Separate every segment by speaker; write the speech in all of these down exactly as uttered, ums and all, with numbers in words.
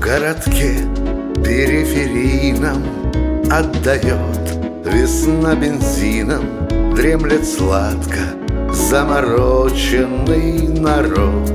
Speaker 1: городке периферийном отдает весна бензином, дремлет сладко замороченный народ.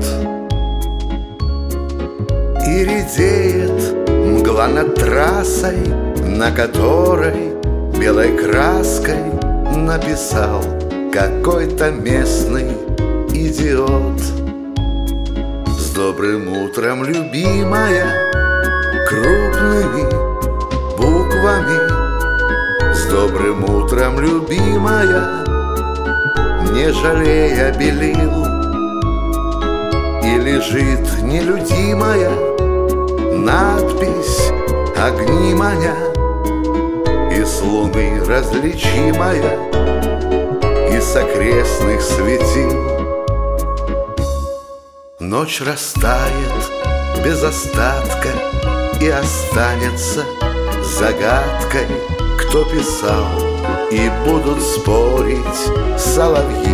Speaker 1: И редеет мгла над трассой, на которой белой краской написал какой-то местный идиот. С добрым утром, любимая, крупными буквами. С добрым утром, любимая, не жалея белил. И лежит нелюдимая надпись огни маня, и с луны различимая, и с окрестных светил. Ночь растает без остатка, и останется загадкой, кто писал, и будут спорить соловьи.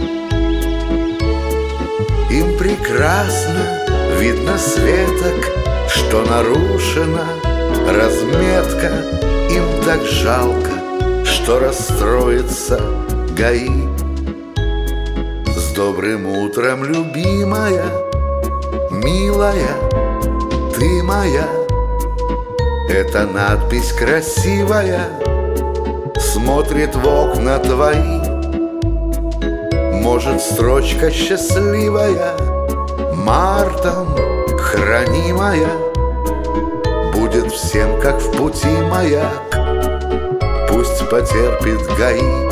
Speaker 1: Им прекрасно видно светок, что нарушена разметка. Им так жалко, что расстроится ГАИ. С добрым утром, любимая, милая, ты моя. Эта надпись красивая смотрит в окна твои. Может, строчка счастливая, мартом хранимая, будет всем, как в пути маяк, пусть потерпит ГАИ.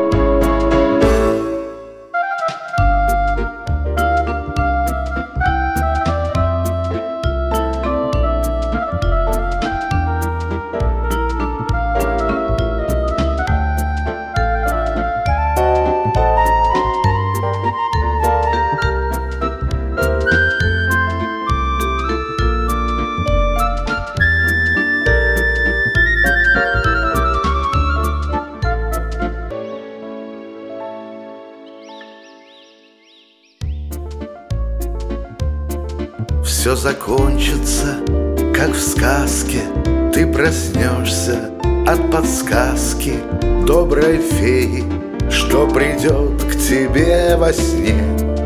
Speaker 1: Все закончится, как в сказке. Ты проснешься от подсказки доброй феи, что придет к тебе во сне.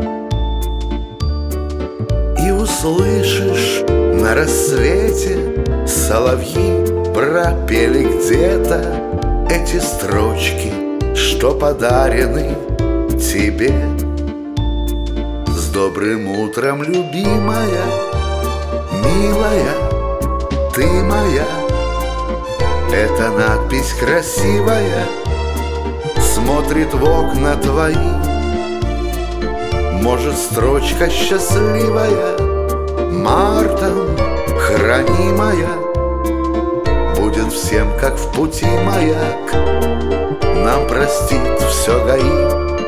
Speaker 1: И услышишь на рассвете соловьи пропели где-то эти строчки, что подарены тебе. С добрым утром, любимая, милая, ты моя. Эта надпись красивая смотрит в окна твои. Может, строчка счастливая, мартом хранимая, будет всем, как в пути маяк, нам простит все ГАИ.